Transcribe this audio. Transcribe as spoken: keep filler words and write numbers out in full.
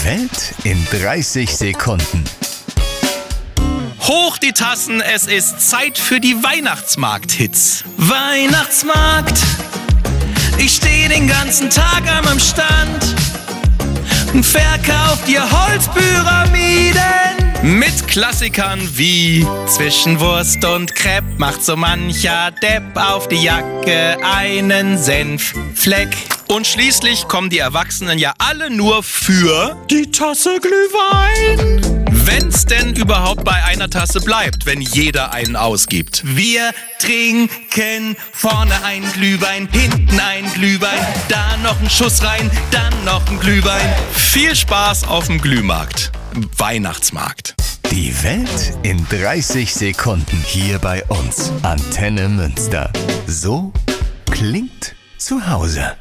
Die Welt in dreißig Sekunden. Hoch die Tassen, es ist Zeit für die Weihnachtsmarkt-Hits. Weihnachtsmarkt, ich stehe den ganzen Tag an meinem Stand und verkauf dir Holzpyramiden. Mit Klassikern wie Zwischenwurst und Crepe macht so mancher Depp auf die Jacke einen Senffleck. Und schließlich kommen die Erwachsenen ja alle nur für die Tasse Glühwein. Wenn's denn überhaupt bei einer Tasse bleibt, wenn jeder einen ausgibt. Wir trinken vorne einen Glühwein, hinten einen Glühwein, da noch einen Schuss rein, dann noch einen Glühwein. Viel Spaß auf dem Glühmarkt, Weihnachtsmarkt. Die Welt in dreißig Sekunden hier bei uns. Antenne Münster. So klingt zu Hause.